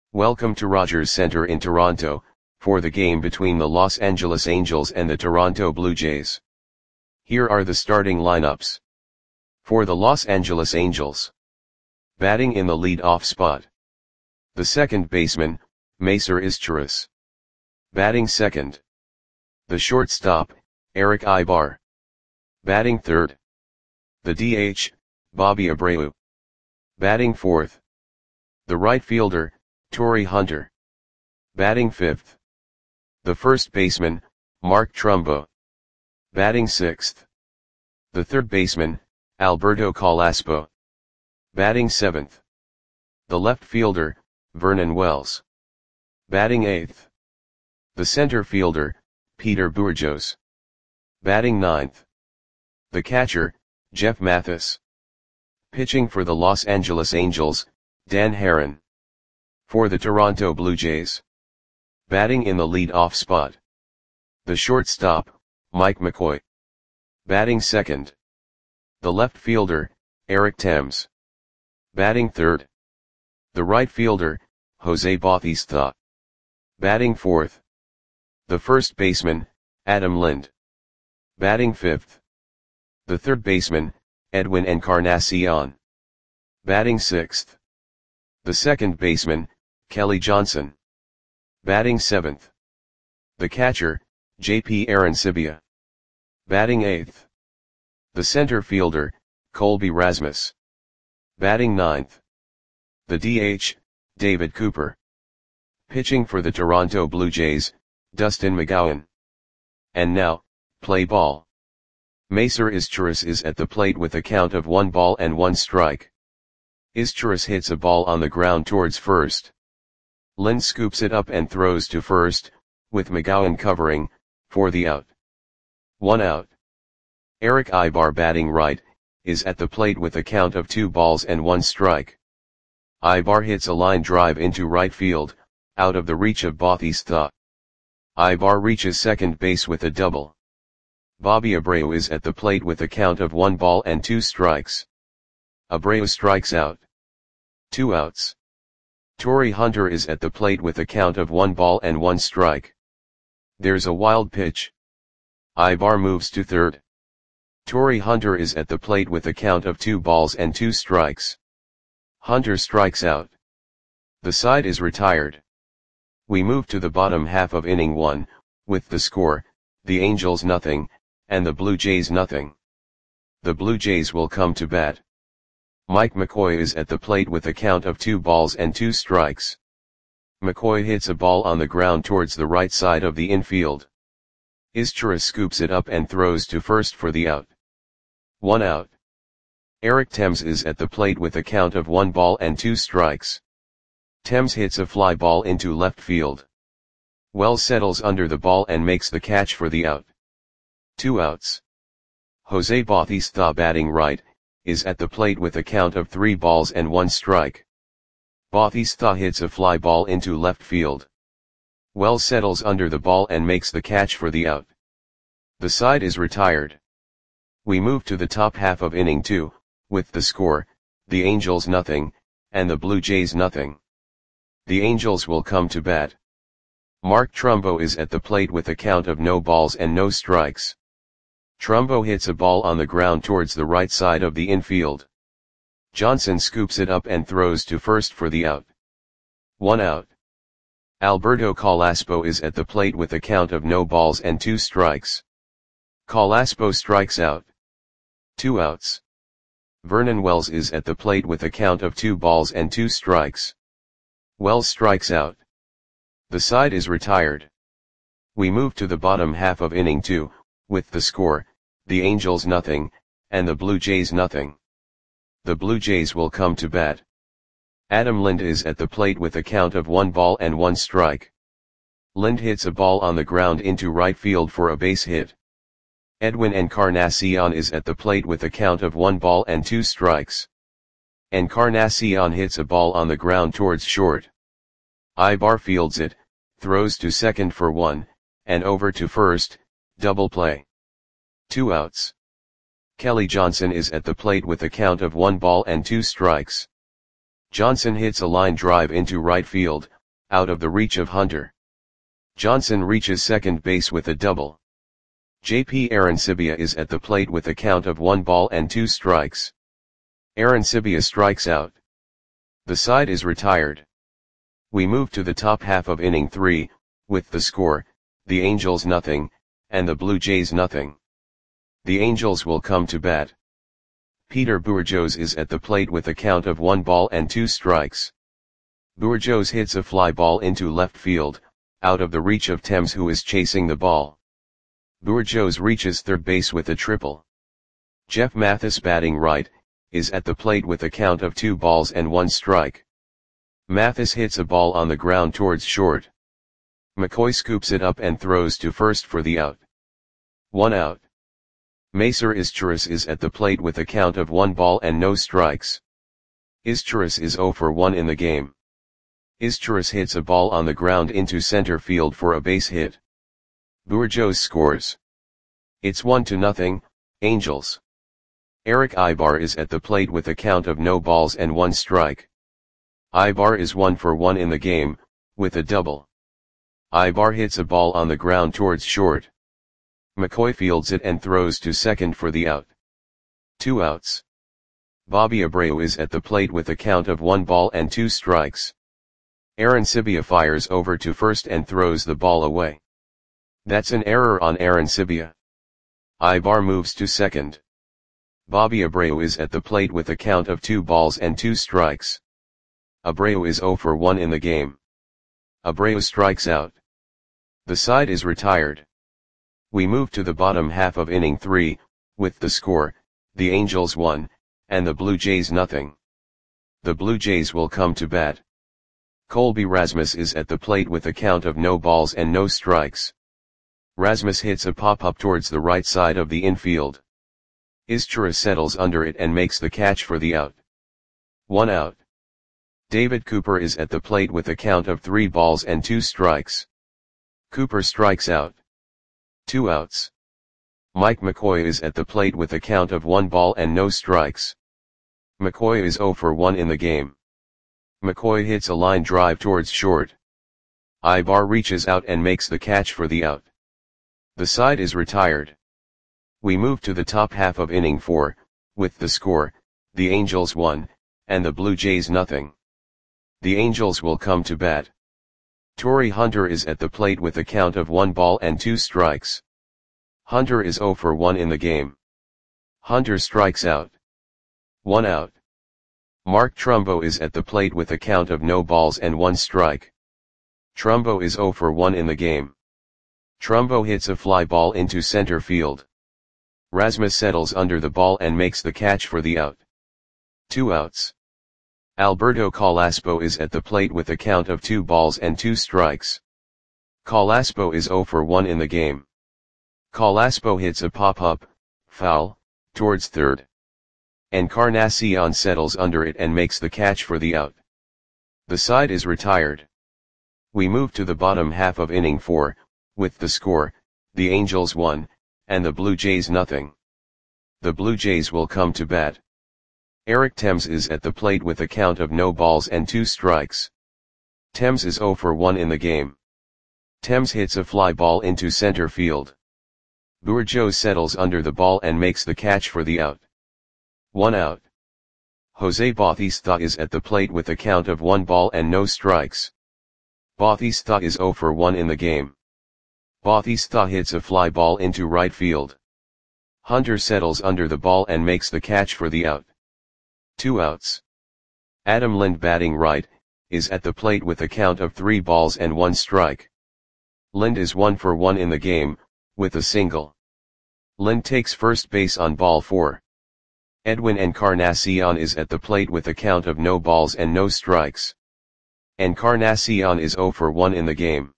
Welcome to Rogers Centre in Toronto, for the game between the Los Angeles Angels and the Toronto Blue Jays. Here are the starting lineups. For the Los Angeles Angels. Batting in the lead-off spot. The second baseman, Macer Izturis. Batting second. The shortstop, Erick Aybar. Batting third. The DH, Bobby Abreu. Batting fourth. The right fielder, Torii Hunter. Batting fifth. The first baseman, Mark Trumbo. Batting sixth. The third baseman, Alberto Carrasco. Batting seventh. The left fielder, Vernon Wells. Batting eighth. The center fielder, Peter Bourjos. Batting ninth. The catcher, Jeff Mathis. Pitching for the Los Angeles Angels, Dan Haren. For the Toronto Blue Jays. Batting in the lead-off spot. The shortstop, Mike McCoy. Batting second. The left fielder, Eric Thames. Batting third. The right fielder, Jose Bautista. Batting fourth. The first baseman, Adam Lind. Batting fifth. The third baseman, Edwin Encarnacion. Batting sixth. The second baseman, Kelly Johnson. Batting seventh. The catcher, J.P. Arencibia. Batting eighth. The center fielder, Colby Rasmus. Batting ninth. The DH, David Cooper. Pitching for the Toronto Blue Jays, Dustin McGowan. And now, play ball. Macer Izturis is at the plate with a count of 1 ball and 1 strike. Izturis hits a ball on the ground towards first. Lind scoops it up and throws to first, with McGowan covering, for the out. 1 out. Erick Aybar batting right, is at the plate with a count of 2 balls and 1 strike. Aybar hits a line drive into right field, out of the reach of Bautista. Aybar reaches second base with a double. Bobby Abreu is at the plate with a count of 1 ball and 2 strikes. Abreu strikes out. 2 outs. Torii Hunter is at the plate with a count of 1 ball and 1 strike. There's a wild pitch. Aybar moves to third. Torii Hunter is at the plate with a count of 2 balls and 2 strikes. Hunter strikes out. The side is retired. We move to the bottom half of inning 1, with the score, the Angels nothing, and the Blue Jays nothing. The Blue Jays will come to bat. Mike McCoy is at the plate with a count of 2 balls and 2 strikes. McCoy hits a ball on the ground towards the right side of the infield. Izturis scoops it up and throws to first for the out. 1 out. Eric Thames is at the plate with a count of 1 ball and 2 strikes. Thames hits a fly ball into left field. Wells settles under the ball and makes the catch for the out. 2 outs. Jose Bautista batting right, is at the plate with a count of 3 balls and 1 strike. Bautista hits a fly ball into left field. Wells settles under the ball and makes the catch for the out. The side is retired. We move to the top half of inning 2, with the score, the Angels nothing, and the Blue Jays nothing. The Angels will come to bat. Mark Trumbo is at the plate with a count of no balls and no strikes. Trumbo hits a ball on the ground towards the right side of the infield. Johnson scoops it up and throws to first for the out. 1 out. Alberto Carrasco is at the plate with a count of no balls and 2 strikes. Carrasco strikes out. 2 outs. Vernon Wells is at the plate with a count of 2 balls and 2 strikes. Wells strikes out. The side is retired. We move to the bottom half of inning 2, with the score, the Angels nothing, and the Blue Jays nothing. The Blue Jays will come to bat. Adam Lind is at the plate with a count of 1 ball and 1 strike. Lind hits a ball on the ground into right field for a base hit. Edwin Encarnacion is at the plate with a count of 1 ball and 2 strikes. Encarnacion hits a ball on the ground towards short. Aybar fields it, throws to second for 1, and over to first, double play. 2 outs. Kelly Johnson is at the plate with a count of 1 ball and 2 strikes. Johnson hits a line drive into right field, out of the reach of Hunter. Johnson reaches second base with a double. JP Arancibia is at the plate with a count of 1 ball and 2 strikes. Arancibia strikes out. The side is retired. We move to the top half of inning 3, with the score, the Angels nothing, and the Blue Jays nothing. The Angels will come to bat. Peter Bourjos is at the plate with a count of 1 ball and 2 strikes. Bourjos hits a fly ball into left field, out of the reach of Thames, who is chasing the ball. Bourjos reaches third base with a triple. Jeff Mathis, batting right, is at the plate with a count of 2 balls and 1 strike. Mathis hits a ball on the ground towards short. McCoy scoops it up and throws to first for the out. 1 out. Macer Izturis is at the plate with a count of 1 ball and no strikes. Izturis is 0 for 1 in the game. Izturis hits a ball on the ground into center field for a base hit. Bourjos scores. It's 1-0, Angels. Eric Ibar is at the plate with a count of no balls and 1 strike. Ibar is 1 for 1 in the game, with a double. Ibar hits a ball on the ground towards short. McCoy fields it and throws to second for the out. 2 outs. Bobby Abreu is at the plate with a count of 1 ball and 2 strikes. Arancibia fires over to first and throws the ball away. That's an error on Arancibia. Ibar moves to second. Bobby Abreu is at the plate with a count of 2 balls and 2 strikes. Abreu is 0 for 1 in the game. Abreu strikes out. The side is retired. We move to the bottom half of inning 3, with the score, the Angels 1, and the Blue Jays nothing. The Blue Jays will come to bat. Colby Rasmus is at the plate with a count of no balls and no strikes. Rasmus hits a pop-up towards the right side of the infield. Izturis settles under it and makes the catch for the out. 1 out. David Cooper is at the plate with a count of 3 balls and 2 strikes. Cooper strikes out. 2 outs. Mike McCoy is at the plate with a count of 1 ball and no strikes. McCoy is 0 for 1 in the game. McCoy hits a line drive towards short. Ibar reaches out and makes the catch for the out. The side is retired. We move to the top half of inning 4, with the score, the Angels 1, and the Blue Jays nothing. The Angels will come to bat. Torrey Hunter is at the plate with a count of 1 ball and 2 strikes. Hunter is 0 for 1 in the game. Hunter strikes out. 1 out. Mark Trumbo is at the plate with a count of no balls and 1 strike. Trumbo is 0 for 1 in the game. Trumbo hits a fly ball into center field. Rasmus settles under the ball and makes the catch for the out. 2 outs. Alberto Calaspo is at the plate with a count of 2 balls and 2 strikes. Calaspo is 0 for 1 in the game. Calaspo hits a pop-up, foul, towards third. Encarnacion settles under it and makes the catch for the out. The side is retired. We move to the bottom half of inning 4, with the score, the Angels 1, and the Blue Jays nothing. The Blue Jays will come to bat. Eric Thames is at the plate with a count of no balls and 2 strikes. Thames is 0 for 1 in the game. Thames hits a fly ball into center field. Bourjos settles under the ball and makes the catch for the out. 1 out. Jose Bautista is at the plate with a count of 1 ball and no strikes. Bautista is 0 for 1 in the game. Bautista hits a fly ball into right field. Hunter settles under the ball and makes the catch for the out. 2 outs. Adam Lind, batting right, is at the plate with a count of 3 balls and 1 strike. Lind is 1 for 1 in the game, with a single. Lind takes first base on ball 4. Edwin Encarnacion is at the plate with a count of no balls and no strikes. Encarnacion is 0 for 1 in the game.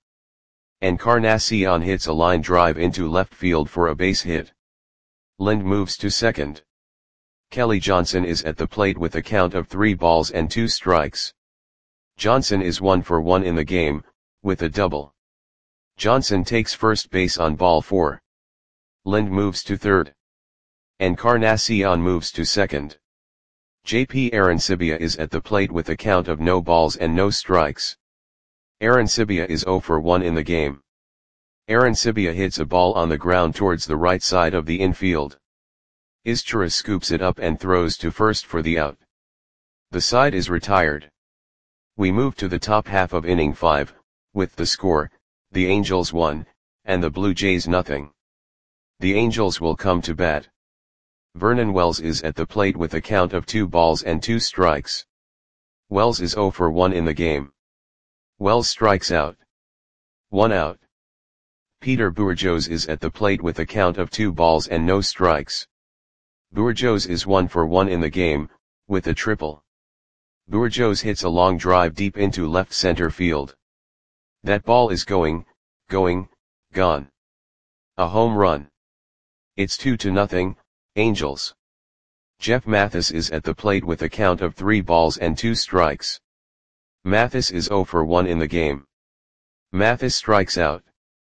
Encarnacion hits a line drive into left field for a base hit. Lind moves to second. Kelly Johnson is at the plate with a count of 3 balls and 2 strikes. Johnson is 1 for 1 in the game, with a double. Johnson takes first base on ball 4. Lind moves to third. Encarnacion moves to second. JP Arancibia is at the plate with a count of no balls and no strikes. Arancibia is 0 for 1 in the game. Arancibia hits a ball on the ground towards the right side of the infield. Izturis scoops it up and throws to first for the out. The side is retired. We move to the top half of inning 5, with the score, the Angels 1, and the Blue Jays nothing. The Angels will come to bat. Vernon Wells is at the plate with a count of 2 balls and 2 strikes. Wells is 0 for 1 in the game. Wells strikes out. 1 out. Peter Bourjos is at the plate with a count of 2 balls and no strikes. Bourjos is 1 for 1 in the game, with a triple. Bourjos hits a long drive deep into left center field. That ball is gone. A home run. It's 2-0, Angels. Jeff Mathis is at the plate with a count of 3 balls and 2 strikes. Mathis is 0 for 1 in the game. Mathis strikes out.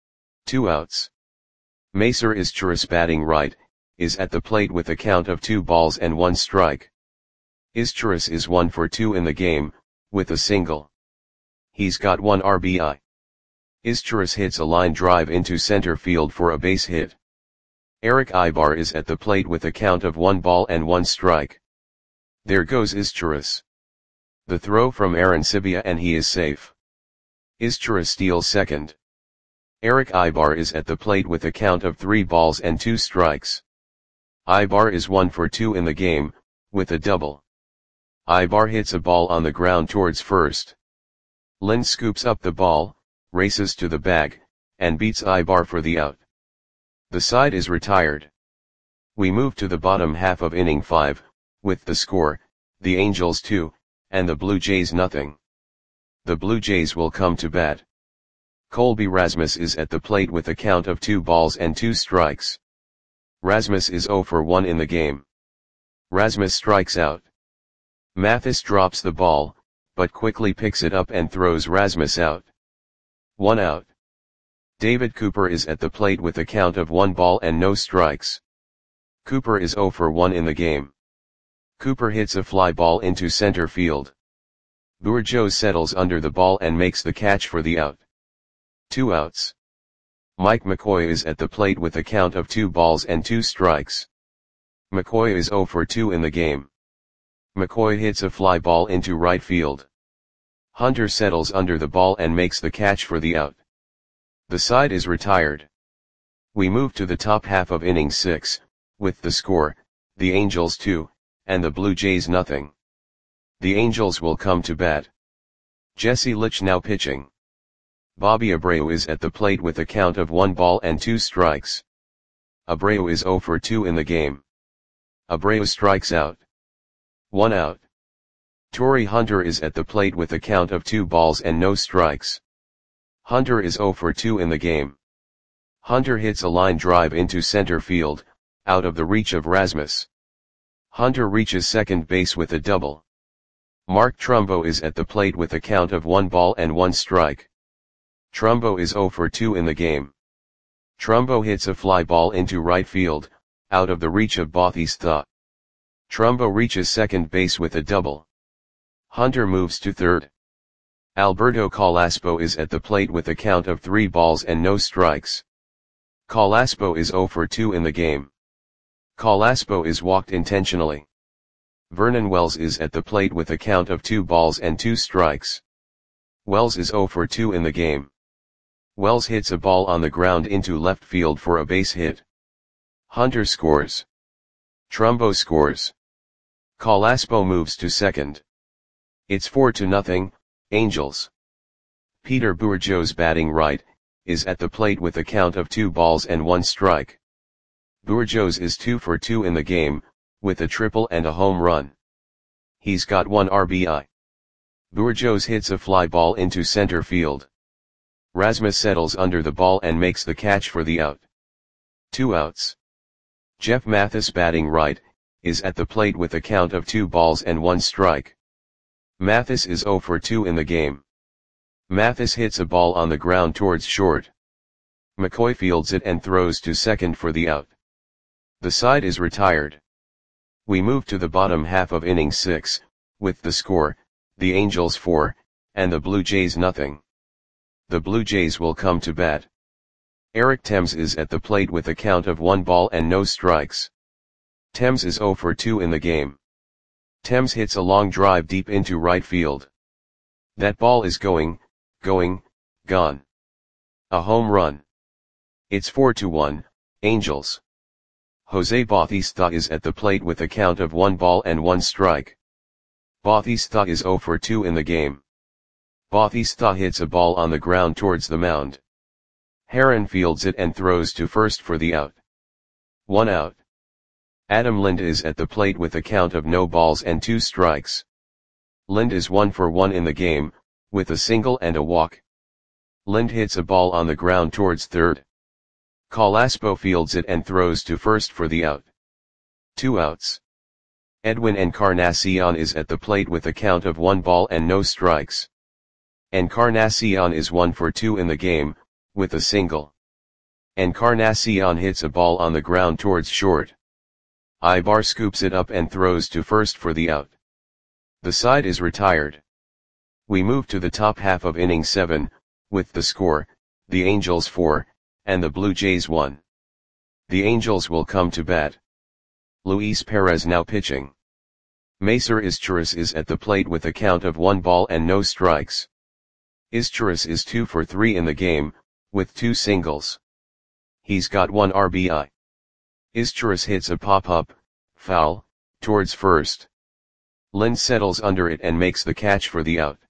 2 outs. Macer Izturis batting right, is at the plate with a count of 2 balls and 1 strike. Izturis is 1 for 2 in the game, with a single. He's got 1 RBI. Izturis hits a line drive into center field for a base hit. Eric Ibar is at the plate with a count of 1 ball and 1 strike. There goes Izturis. The throw from Arancibia and he is safe. Izturis steals second. Eric Ibar is at the plate with a count of 3 balls and 2 strikes. Ibar is 1 for 2 in the game, with a double. Ibar hits a ball on the ground towards first. Lynn scoops up the ball, races to the bag, and beats Ibar for the out. The side is retired. We move to the bottom half of inning 5, with the score, the Angels 2, and the Blue Jays nothing. The Blue Jays will come to bat. Colby Rasmus is at the plate with a count of 2 balls and 2 strikes. Rasmus is 0 for 1 in the game. Rasmus strikes out. Mathis drops the ball, but quickly picks it up and throws Rasmus out. 1 out. David Cooper is at the plate with a count of 1 ball and no strikes. Cooper is 0 for 1 in the game. Cooper hits a fly ball into center field. Bourjos settles under the ball and makes the catch for the out. 2 outs. Mike McCoy is at the plate with a count of 2 balls and 2 strikes. McCoy is 0 for 2 in the game. McCoy hits a fly ball into right field. Hunter settles under the ball and makes the catch for the out. The side is retired. We move to the top half of inning 6, with the score, the Angels 2, and the Blue Jays nothing. The Angels will come to bat. Jesse Litch now pitching. Bobby Abreu is at the plate with a count of 1 ball and 2 strikes. Abreu is 0 for 2 in the game. Abreu strikes out. 1 out. Torrey Hunter is at the plate with a count of 2 balls and no strikes. Hunter is 0 for 2 in the game. Hunter hits a line drive into center field, out of the reach of Rasmus. Hunter reaches second base with a double. Mark Trumbo is at the plate with a count of 1 ball and 1 strike. Trumbo is 0 for 2 in the game. Trumbo hits a fly ball into right field, out of the reach of Bautista. Trumbo reaches second base with a double. Hunter moves to third. Alberto Calaspo is at the plate with a count of 3 balls and no strikes. Calaspo is 0 for 2 in the game. Calaspo is walked intentionally. Vernon Wells is at the plate with a count of 2 balls and 2 strikes. Wells is 0 for 2 in the game. Wells hits a ball on the ground into left field for a base hit. Hunter scores. Trumbo scores. Calaspo moves to second. It's 4-0, Angels. Peter Bourjos batting right, is at the plate with a count of 2 balls and 1 strike. Bourjos is 2 for 2 in the game, with a triple and a home run. He's got 1 RBI. Bourjos hits a fly ball into center field. Rasmus settles under the ball and makes the catch for the out. 2 outs. Jeff Mathis batting right, is at the plate with a count of 2 balls and 1 strike. Mathis is 0 for 2 in the game. Mathis hits a ball on the ground towards short. McCoy fields it and throws to second for the out. The side is retired. We move to the bottom half of inning 6, with the score, the Angels 4, and the Blue Jays nothing. the Blue Jays will come to bat. Eric Thames is at the plate with a count of 1 ball and no strikes. Thames is 0 for 2 in the game. Thames hits a long drive deep into right field. That ball is going, gone. A home run. It's 4-1, Angels. Jose Bautista is at the plate with a count of 1 ball and 1 strike. Bautista is 0 for 2 in the game. Bautista hits a ball on the ground towards the mound. Herron fields it and throws to first for the out. 1 out. Adam Lind is at the plate with a count of no balls and 2 strikes. Lind is 1 for 1 in the game, with a single and a walk. Lind hits a ball on the ground towards third. Calaspo fields it and throws to first for the out. 2 outs. Edwin Encarnacion is at the plate with a count of 1 ball and no strikes. Encarnacion is 1 for 2 in the game, with a single. Encarnacion hits a ball on the ground towards short. Ibar scoops it up and throws to first for the out. The side is retired. We move to the top half of inning 7, with the score, the Angels 4, and the Blue Jays 1. The Angels will come to bat. Luis Perez now pitching. Macer Izturis is at the plate with a count of 1 ball and no strikes. Izturis is 2 for 3 in the game, with 2 singles. He's got 1 RBI. Izturis hits a pop-up, foul, towards first. Lind settles under it and makes the catch for the out.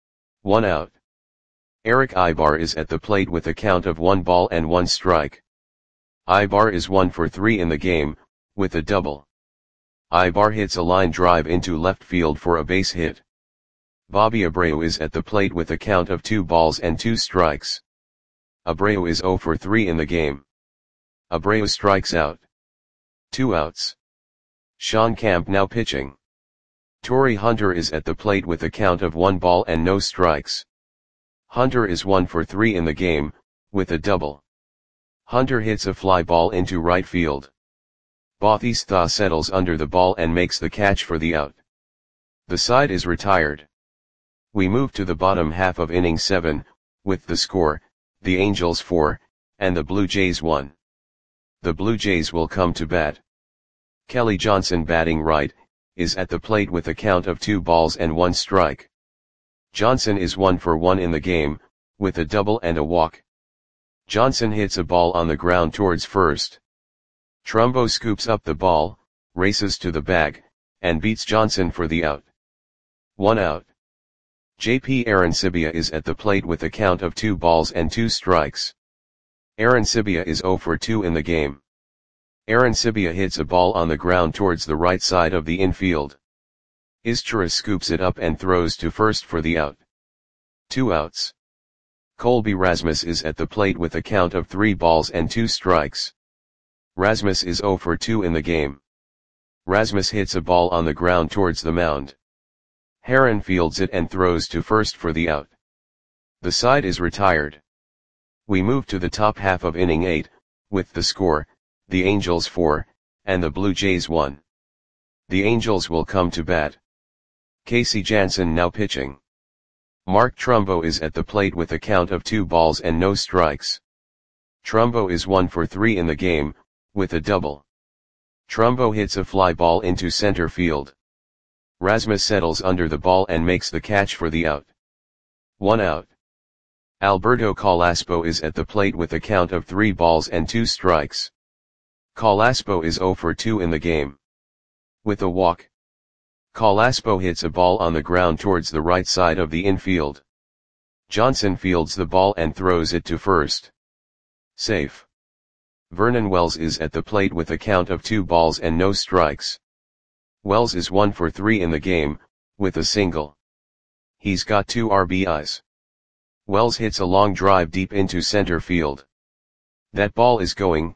1 out. Eric Ibar is at the plate with a count of 1 ball and 1 strike. Ibar is 1 for 3 in the game, with a double. Ibar hits a line drive into left field for a base hit. Bobby Abreu is at the plate with a count of 2 balls and 2 strikes. Abreu is 0 for 3 in the game. Abreu strikes out. 2 outs. Sean Camp now pitching. Torrey Hunter is at the plate with a count of 1 ball and no strikes. Hunter is 1 for 3 in the game, with a double. Hunter hits a fly ball into right field. Bautista settles under the ball and makes the catch for the out. The side is retired. We move to the bottom half of inning 7, with the score, the Angels 4, and the Blue Jays 1. The Blue Jays will come to bat. Kelly Johnson batting right, is at the plate with a count of 2 balls and 1 strike. Johnson is 1 for 1 in the game, with a double and a walk. Johnson hits a ball on the ground towards first. Trumbo scoops up the ball, races to the bag, and beats Johnson for the out. 1 out. JP Arancibia is at the plate with a count of 2 balls and 2 strikes. Arancibia is 0 for 2 in the game. Arancibia hits a ball on the ground towards the right side of the infield. Izturis scoops it up and throws to first for the out. 2 outs. Colby Rasmus is at the plate with a count of 3 balls and 2 strikes. Rasmus is 0 for 2 in the game. Rasmus hits a ball on the ground towards the mound. Herron fields it and throws to first for the out. The side is retired. We move to the top half of inning 8, with the score, the Angels 4, and the Blue Jays 1. The Angels will come to bat. Casey Janssen now pitching. Mark Trumbo is at the plate with a count of 2 balls and no strikes. Trumbo is 1 for 3 in the game, with a double. Trumbo hits a fly ball into center field. Rasmus settles under the ball and makes the catch for the out. 1 out. Alberto Calaspo is at the plate with a count of 3 balls and 2 strikes. Calaspo is 0 for 2 in the game. With a walk. Calaspo hits a ball on the ground towards the right side of the infield. Johnson fields the ball and throws it to first. Safe. Vernon Wells is at the plate with a count of 2 balls and no strikes. Wells is 1 for 3 in the game, with a single. He's got 2 RBIs. Wells hits a long drive deep into center field. That ball is going,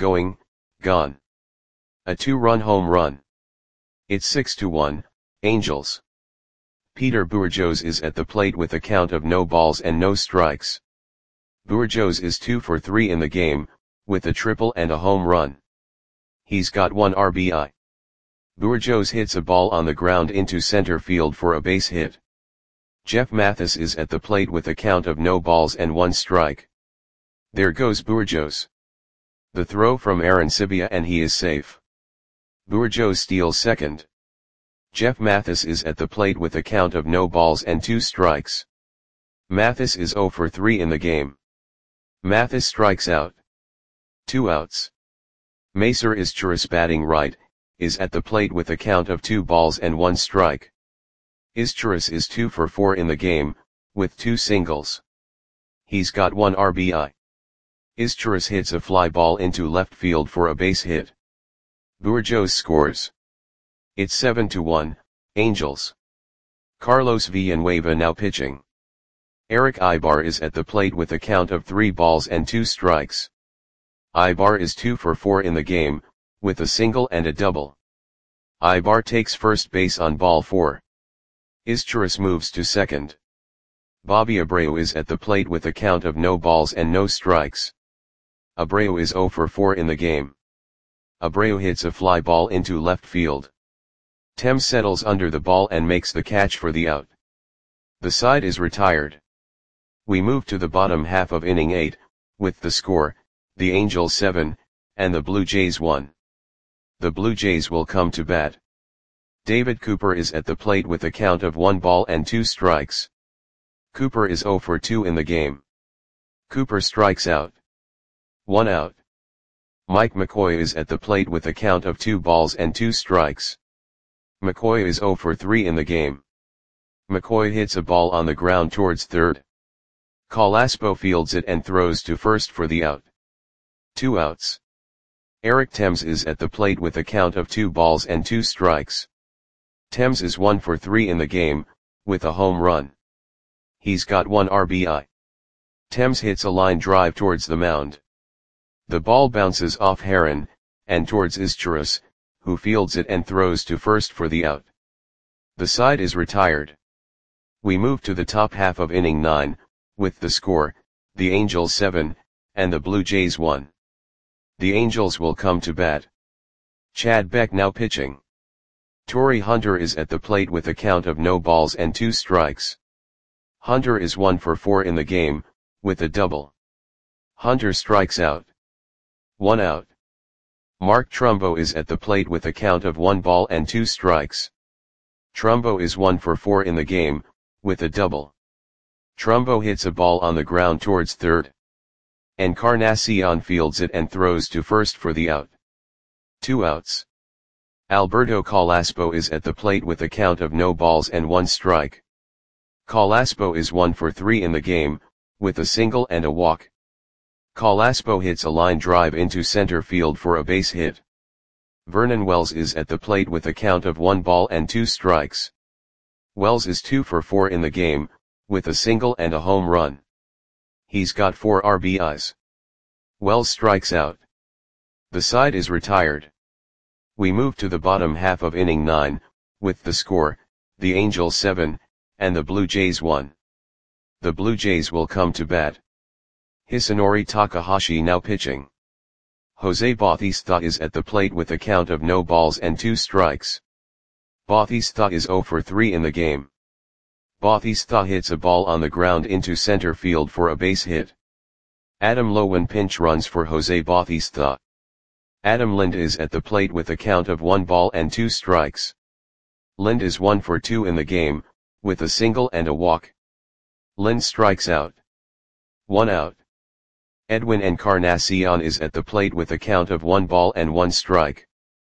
gone. A 2-run home run. It's 6-1, Angels. Peter Bourjos is at the plate with a count of no balls and no strikes. Bourjos is 2 for 3 in the game, with a triple and a home run. He's got 1 RBI. Bourjos hits a ball on the ground into center field for a base hit. Jeff Mathis is at the plate with a count of no balls and 1 strike. There goes Bourjos. The throw from Arancibia and he is safe. Bourjos steals second. Jeff Mathis is at the plate with a count of no balls and 2 strikes. Mathis is 0 for 3 in the game. Mathis strikes out. 2 outs. Macer Izturis batting right, is at the plate with a count of 2 balls and 1 strike. Izturis is 2 for 4 in the game, with 2 singles. He's got 1 RBI. Izturis hits a fly ball into left field for a base hit. Bourjos scores. It's 7-1, Angels. Carlos Villanueva now pitching. Eric Ibar is at the plate with a count of 3 balls and 2 strikes. Ibar is 2 for 4 in the game, with a single and a double. Ibar takes first base on ball 4. Izturis moves to second. Bobby Abreu is at the plate with a count of no balls and no strikes. Abreu is 0 for 4 in the game. Abreu hits a fly ball into left field. Thames settles under the ball and makes the catch for the out. The side is retired. We move to the bottom half of inning 8, with the score, the Angels 7, and the Blue Jays 1. The Blue Jays will come to bat. David Cooper is at the plate with a count of 1 ball and 2 strikes. Cooper is 0 for 2 in the game. Cooper strikes out. 1 out. Mike McCoy is at the plate with a count of 2 balls and 2 strikes. McCoy is 0 for 3 in the game. McCoy hits a ball on the ground towards third. Calaspo fields it and throws to first for the out. 2 outs. Eric Thames is at the plate with a count of 2 balls and 2 strikes. Thames is 1 for 3 in the game, with a home run. He's got 1 RBI. Thames hits a line drive towards the mound. The ball bounces off Heron, and towards Izturis, who fields it and throws to first for the out. The side is retired. We move to the top half of inning 9, with the score, the Angels 7, and the Blue Jays 1. The Angels will come to bat. Chad Beck now pitching. Torrey Hunter is at the plate with a count of no balls and 2 strikes. Hunter is 1 for 4 in the game, with a double. Hunter strikes out. 1 out. Mark Trumbo is at the plate with a count of 1 ball and 2 strikes. Trumbo is 1 for 4 in the game, with a double. Trumbo hits a ball on the ground towards third. Encarnacion fields it and throws to first for the out. 2 outs. Alberto Calaspo is at the plate with a count of no balls and 1 strike. Calaspo is 1 for 3 in the game, with a single and a walk. Calaspo hits a line drive into center field for a base hit. Vernon Wells is at the plate with a count of 1 ball and 2 strikes. Wells is 2 for 4 in the game, with a single and a home run. He's got 4 RBIs. Wells strikes out. The side is retired. We move to the bottom half of inning 9, with the score, the Angels 7, and the Blue Jays 1. The Blue Jays will come to bat. Hisanori Takahashi now pitching. Jose Bautista is at the plate with a count of no balls and 2 strikes. Bautista is 0 for 3 in the game. Bautista hits a ball on the ground into center field for a base hit. Adam Lowen pinch runs for Jose Bautista. Adam Lind is at the plate with a count of 1 ball and 2 strikes. Lind is 1 for 2 in the game, with a single and a walk. Lind strikes out. 1 out. Edwin Encarnacion is at the plate with a count of 1 ball and 1 strike.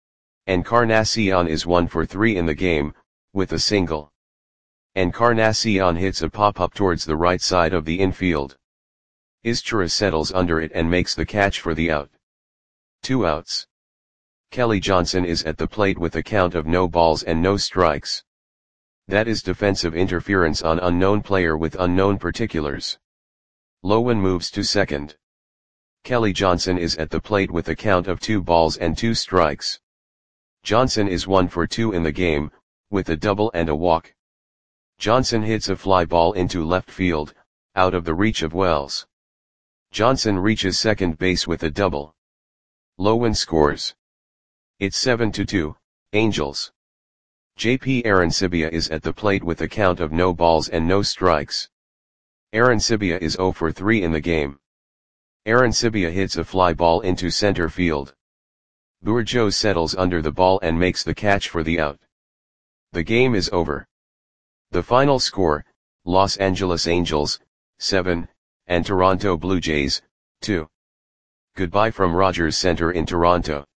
Encarnacion is 1 for 3 in the game, with a single. Encarnacion hits a pop-up towards the right side of the infield. Izturis settles under it and makes the catch for the out. 2 outs. Kelly Johnson is at the plate with a count of no balls and no strikes. That is defensive interference on unknown player with unknown particulars. Lowen moves to second. Kelly Johnson is at the plate with a count of 2 balls and 2 strikes. Johnson is 1 for 2 in the game, with a double and a walk. Johnson hits a fly ball into left field, out of the reach of Wells. Johnson reaches second base with a double. Lowen scores. It's 7-2, Angels. JP Arencibia is at the plate with a count of no balls and no strikes. Arencibia is 0 for 3 in the game. Arencibia hits a fly ball into center field. Bourgeau settles under the ball and makes the catch for the out. The game is over. The final score, Los Angeles Angels, 7, and Toronto Blue Jays, 2. Goodbye from Rogers Center in Toronto.